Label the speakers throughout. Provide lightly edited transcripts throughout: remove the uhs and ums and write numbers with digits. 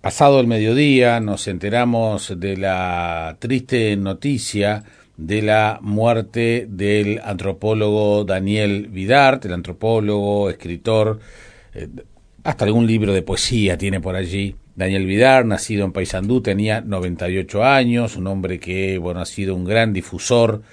Speaker 1: pasado el mediodía nos enteramos de la triste noticia de la muerte del antropólogo Daniel Vidart, el antropólogo, escritor, hasta algún libro de poesía tiene por allí. Daniel Vidart, nacido en Paysandú, tenía 98 años, un hombre que ha sido un gran difusor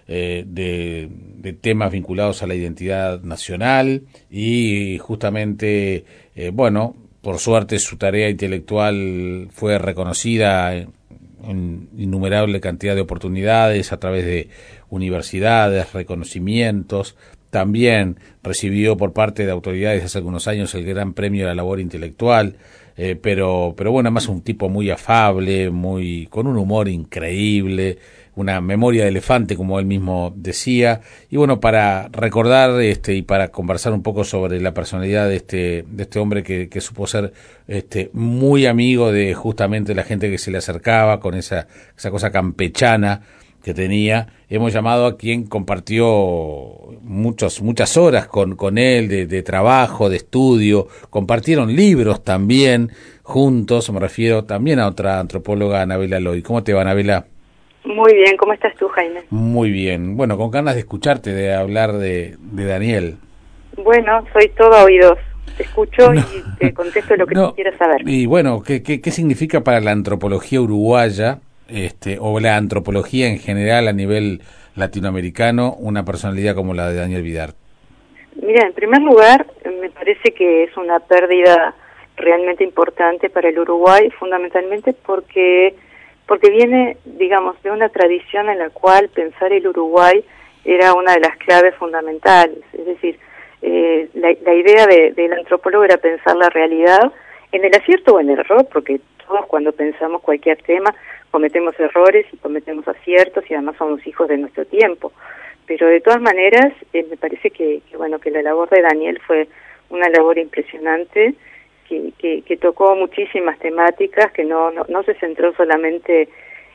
Speaker 1: de temas vinculados a la identidad nacional y justamente, por suerte su tarea intelectual fue reconocida en innumerable cantidad de oportunidades a través de universidades, reconocimientos. También recibió por parte de autoridades hace algunos años el Gran Premio de la Labor Intelectual, pero además un tipo muy afable, con un humor increíble, una memoria de elefante, como él mismo decía. Y para recordar y para conversar un poco sobre la personalidad de este hombre que supo ser muy amigo de justamente la gente que se le acercaba con esa cosa campechana que tenía, hemos llamado a quien compartió muchas horas con él de trabajo, de estudio, compartieron libros también juntos. Me refiero también a otra antropóloga, Anabela Loy. ¿Cómo te va, Anabela?
Speaker 2: Muy bien, ¿cómo estás tú, Jaime?
Speaker 1: Muy bien, con ganas de escucharte, de hablar de Daniel.
Speaker 2: Bueno, soy todo oídos, te escucho y te contesto lo que tú quieras saber.
Speaker 1: Y ¿qué significa para la antropología uruguaya, o la antropología en general a nivel latinoamericano, una personalidad como la de Daniel Vidart?
Speaker 2: Mira, en primer lugar, me parece que es una pérdida realmente importante para el Uruguay, fundamentalmente porque viene, digamos, de una tradición en la cual pensar el Uruguay era una de las claves fundamentales. Es decir, la idea del antropólogo era pensar la realidad en el acierto o en el error, porque todos cuando pensamos cualquier tema cometemos errores y cometemos aciertos y además somos hijos de nuestro tiempo. Pero de todas maneras, me parece que la labor de Daniel fue una labor impresionante, que tocó muchísimas temáticas, que no se centró solamente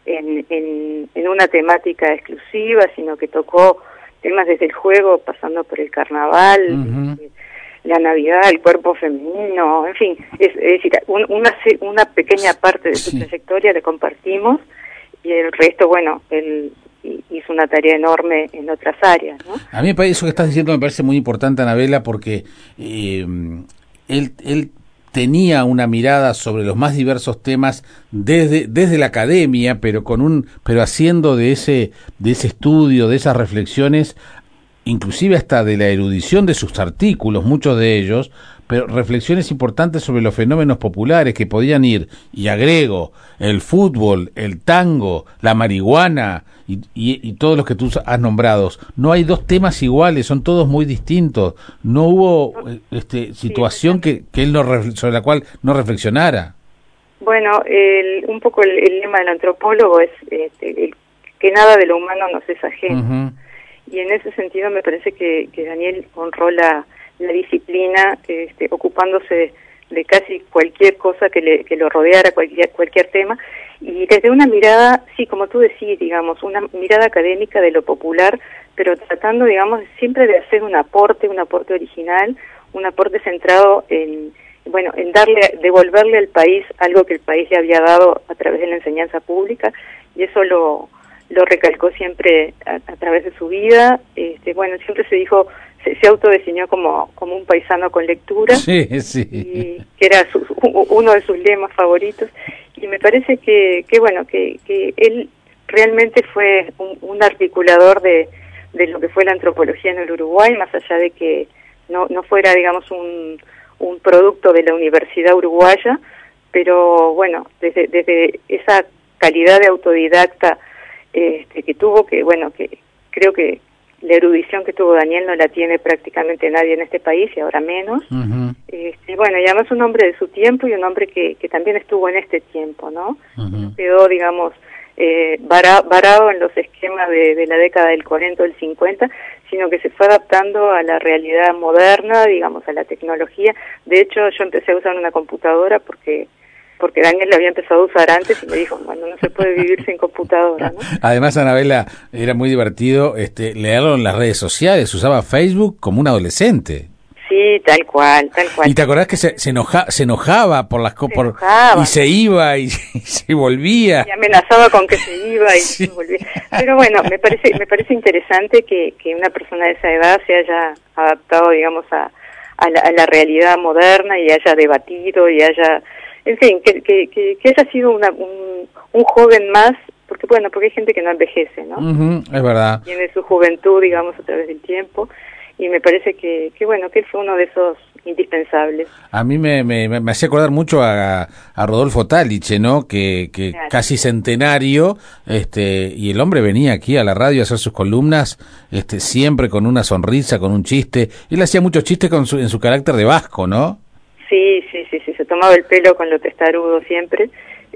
Speaker 2: en una temática exclusiva, sino que tocó temas desde el juego, pasando por el carnaval, la Navidad, el cuerpo femenino, en fin, es decir, una pequeña parte de su trayectoria la compartimos y el resto, él hizo una tarea enorme en otras áreas, ¿no?
Speaker 1: A mí eso que estás diciendo me parece muy importante, Anabela, porque él tenía una mirada sobre los más diversos temas desde la academia, pero haciendo de ese estudio, de esas reflexiones, inclusive hasta de la erudición de sus artículos, muchos de ellos, pero reflexiones importantes sobre los fenómenos populares que podían ir, y agrego, el fútbol, el tango, la marihuana y todos los que tú has nombrado. No hay dos temas iguales, son todos muy distintos. No hubo situación que él sobre la cual no reflexionara.
Speaker 2: Bueno, un poco el lema del antropólogo es que nada de lo humano nos es ajeno. Y en ese sentido me parece que Daniel honró la disciplina, ocupándose de casi cualquier cosa que lo rodeara, cualquier tema, y desde una mirada, sí, como tú decís, digamos, una mirada académica de lo popular, pero tratando, digamos, siempre de hacer un aporte original, un aporte centrado en devolverle al país algo que el país le había dado a través de la enseñanza pública, y eso lo recalcó siempre a través de su vida. Siempre se dijo, se autodefinió como un paisano con lectura, y que era uno de sus lemas favoritos, y me parece que él realmente fue un articulador de lo que fue la antropología en el Uruguay, más allá de que no fuera, digamos, un producto de la Universidad Uruguaya, pero desde esa calidad de autodidacta que tuvo, que creo que la erudición que tuvo Daniel no la tiene prácticamente nadie en este país, y ahora menos. Y además un hombre de su tiempo, y un hombre que también estuvo en este tiempo, ¿no? No quedó, digamos, varado en los esquemas de la década del 40 o del 50, sino que se fue adaptando a la realidad moderna, digamos, a la tecnología. De hecho, yo empecé a usar una computadora porque Daniel la había empezado a usar antes y me dijo, no se puede vivir sin computadora, ¿no?
Speaker 1: Además, Anabela, era muy divertido leerlo en las redes sociales, usaba Facebook como un adolescente.
Speaker 2: Sí, tal cual.
Speaker 1: ¿Y te acordás que se enojaba por las cosas y se iba y se volvía?
Speaker 2: Y amenazaba con que se iba y se volvía. Pero bueno, me parece interesante que una persona de esa edad se haya adaptado, digamos, a la realidad moderna y haya debatido y haya, en fin, que haya sido un joven más, porque hay gente que no envejece, ¿no?
Speaker 1: Es verdad.
Speaker 2: Tiene su juventud, digamos, a través del tiempo, y me parece que él fue uno de esos indispensables.
Speaker 1: A mí me hacía acordar mucho a Rodolfo Taliche, ¿no? Que claro, casi centenario, y el hombre venía aquí a la radio a hacer sus columnas, siempre con una sonrisa, con un chiste. Él hacía muchos chistes en su carácter de vasco, ¿no?
Speaker 2: Sí, se tomaba el pelo con lo testarudo siempre,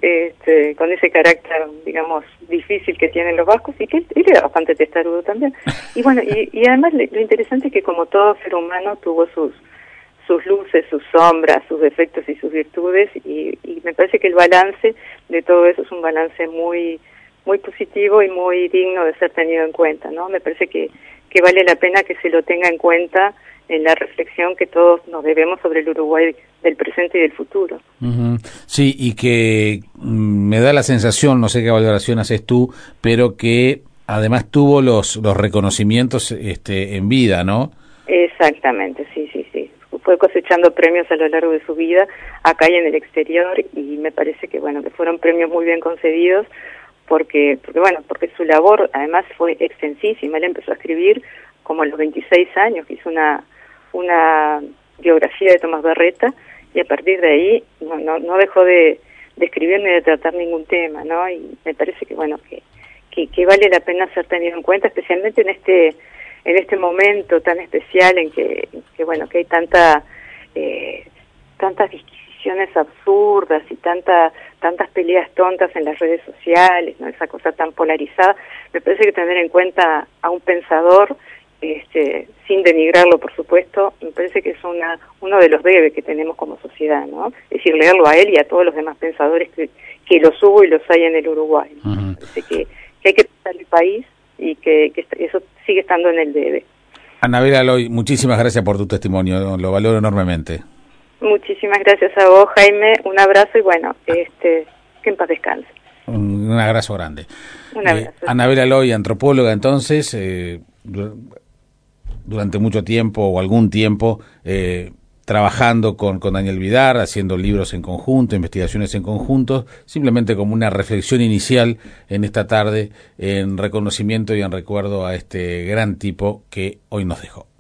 Speaker 2: con ese carácter, digamos, difícil que tienen los vascos, y que él era bastante testarudo también. Y bueno, y además lo interesante es que como todo ser humano tuvo sus luces, sus sombras, sus defectos y sus virtudes, y me parece que el balance de todo eso es un balance muy muy positivo y muy digno de ser tenido en cuenta, ¿no? Me parece que vale la pena que se lo tenga en cuenta en la reflexión que todos nos debemos sobre el Uruguay del presente y del futuro.
Speaker 1: Sí, y que me da la sensación, no sé qué valoración haces tú, pero que además tuvo los reconocimientos en vida, ¿no?
Speaker 2: Exactamente, sí. Fue cosechando premios a lo largo de su vida, acá y en el exterior, y me parece que que fueron premios muy bien concedidos, porque su labor además fue extensísima. Él empezó a escribir como a los 26 años, que hizo una biografía de Tomás Berreta, y a partir de ahí no dejó de escribir ni de tratar ningún tema, ¿no? Y me parece que que vale la pena ser tenido en cuenta, especialmente en este momento tan especial en que hay tantas disquisiciones absurdas y tantas peleas tontas en las redes sociales, ¿no? Esa cosa tan polarizada. Me parece que tener en cuenta a un pensador, sin denigrarlo, por supuesto, me parece que es uno de los debes que tenemos como sociedad, ¿no? Es decir, leerlo a él y a todos los demás pensadores que los hubo y los hay en el Uruguay, ¿no? Me parece que hay que pensar el país y que eso sigue estando en el debe.
Speaker 1: Anabela Aloy, muchísimas gracias por tu testimonio, lo valoro enormemente.
Speaker 2: Muchísimas gracias a vos, Jaime, un abrazo y que en paz descanse.
Speaker 1: Un abrazo grande.
Speaker 2: Un abrazo.
Speaker 1: Anabela Aloy, antropóloga entonces, durante mucho tiempo o algún tiempo trabajando con Daniel Vidar, haciendo libros en conjunto, investigaciones en conjunto, simplemente como una reflexión inicial en esta tarde en reconocimiento y en recuerdo a este gran tipo que hoy nos dejó.